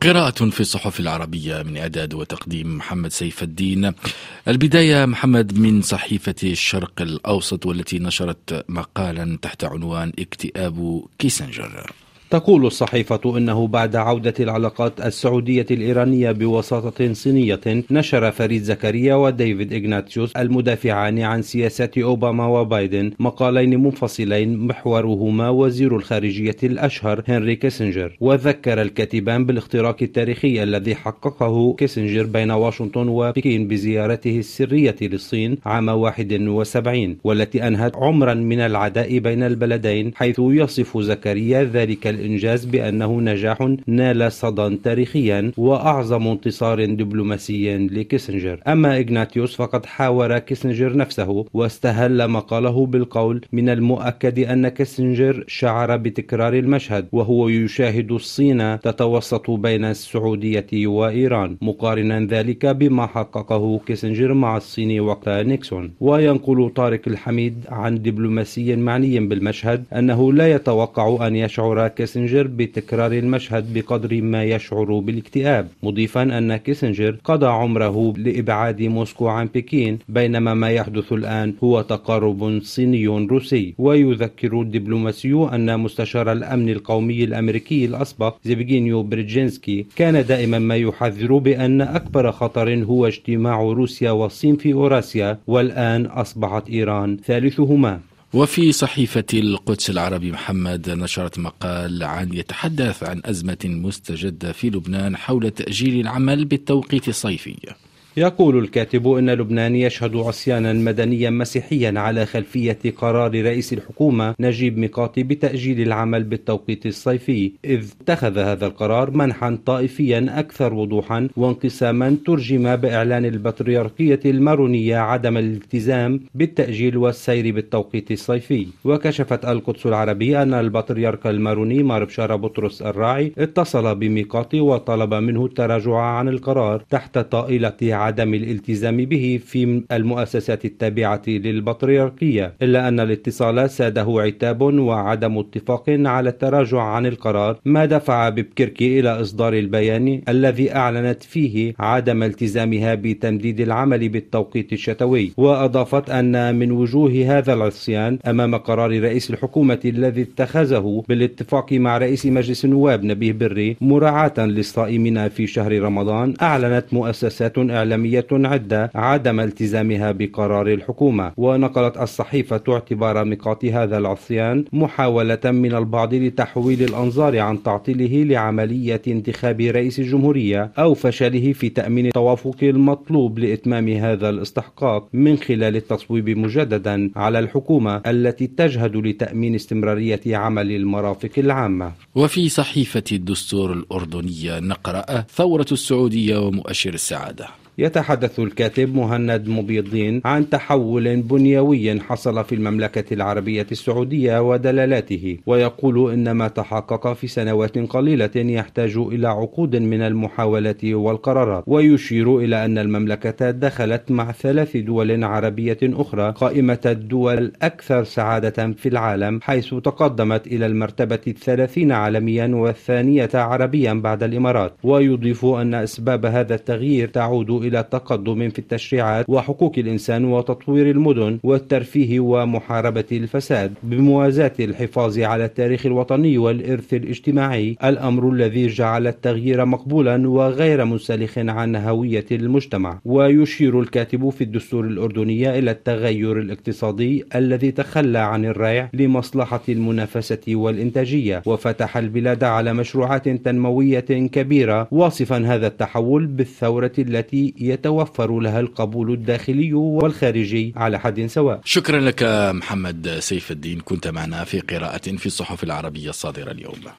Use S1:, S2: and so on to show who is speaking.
S1: قراءة في الصحف العربية من إعداد وتقديم محمد سيف الدين. البداية محمد من صحيفة الشرق الأوسط والتي نشرت مقالا تحت عنوان اكتئاب كيسنجر.
S2: تقول الصحيفة إنه بعد عودة العلاقات السعودية الإيرانية بوساطة صينية، نشر فريد زكريا وديفيد إغناتيوس المدافعان عن سياسات أوباما وبايدن مقالين منفصلين محورهما وزير الخارجية الأشهر هنري كيسنجر. وذكر الكاتبان بالاختراق التاريخي الذي حققه كيسنجر بين واشنطن وبكين بزيارته السرية للصين عام 71 والتي أنهت عمرا من العداء بين البلدين، حيث يصف زكريا ذلك الإنجاز بأنه نجاح نال صدى تاريخيا وأعظم انتصار دبلوماسي لكيسنجر. أما إغناتيوس فقد حاور كيسنجر نفسه واستهل مقاله بالقول: من المؤكد أن كيسنجر شعر بتكرار المشهد وهو يشاهد الصين تتوسط بين السعودية وإيران، مقارنا ذلك بما حققه كيسنجر مع الصين وقت نيكسون. وينقل طارق الحميد عن دبلوماسي معني بالمشهد أنه لا يتوقع أن يشعر كيسنجر بتكرار المشهد بقدر ما يشعر بالاكتئاب، مضيفا أن كيسنجر قضى عمره لإبعاد موسكو عن بكين، بينما ما يحدث الآن هو تقارب صيني روسي. ويذكر الدبلوماسي أن مستشار الأمن القومي الأمريكي الأسبق زيفجينيو بريدجينسكي كان دائما ما يحذر بأن أكبر خطر هو اجتماع روسيا والصين في أوراسيا، والآن أصبحت إيران ثالثهما.
S1: وفي صحيفة القدس العربي محمد نشرت مقال يتحدث عن أزمة مستجدة في لبنان حول تأجيل العمل بالتوقيت الصيفي.
S2: يقول الكاتب إن لبنان يشهد عصيانا مدنيا مسيحيا على خلفية قرار رئيس الحكومة نجيب ميقاتي بتأجيل العمل بالتوقيت الصيفي، إذ اتخذ هذا القرار منحا طائفيا أكثر وضوحا وانقساما ترجم بإعلان البطريركية المارونية عدم الالتزام بالتأجيل والسير بالتوقيت الصيفي. وكشفت القدس العربي أن البطريرك الماروني مار بشارة بطرس الراعي اتصل بميقاتي وطلب منه التراجع عن القرار تحت طائلة عدم الالتزام به في المؤسسات التابعة للبطريركية، إلا أن الاتصال ساده عتاب وعدم اتفاق على التراجع عن القرار، ما دفع ببكركي إلى إصدار البيان الذي أعلنت فيه عدم التزامها بتمديد العمل بالتوقيت الشتوي. وأضافت أن من وجوه هذا العصيان أمام قرار رئيس الحكومة الذي اتخذه بالاتفاق مع رئيس مجلس النواب نبيه بري مراعاة للصائمين في شهر رمضان، أعلنت مؤسسات إعلامية عدة عدم التزامها بقرار الحكومة. ونقلت الصحيفة اعتبار ميقات هذا العصيان محاولة من البعض لتحويل الأنظار عن تعطيله لعملية انتخاب رئيس الجمهورية أو فشله في تأمين التوافق المطلوب لإتمام هذا الاستحقاق من خلال التصويب مجددا على الحكومة التي تجهد لتأمين استمرارية عمل المرافق العامة.
S1: وفي صحيفة الدستور الأردنية نقرأ ثورة السعودية ومؤشر السعادة.
S2: يتحدث الكاتب مهند مبيضين عن تحول بنيوي حصل في المملكة العربية السعودية ودلالاته، ويقول إن ما تحقق في سنوات قليلة يحتاج إلى عقود من المحاولات والقرارات. ويشير إلى أن المملكة دخلت مع 3 دول عربية أخرى قائمة الدول الأكثر سعادة في العالم، حيث تقدمت إلى المرتبة 30 عالميا والثانية عربيا بعد الإمارات. ويضيف أن أسباب هذا التغيير تعود إلى تقدم في التشريعات وحقوق الإنسان وتطوير المدن والترفيه ومحاربة الفساد، بموازاة الحفاظ على التاريخ الوطني والإرث الاجتماعي، الأمر الذي جعل التغيير مقبولا وغير منسلخ عن هوية المجتمع. ويشير الكاتب في الدستور الأردني إلى التغير الاقتصادي الذي تخلى عن الريع لمصلحة المنافسة والإنتاجية وفتح البلاد على مشروعات تنموية كبيرة، واصفا هذا التحول بالثورة التي يتوفر لها القبول الداخلي والخارجي على حد سواء.
S1: شكرا لك محمد سيف الدين، كنت معنا في قراءة في الصحف العربية الصادرة اليوم.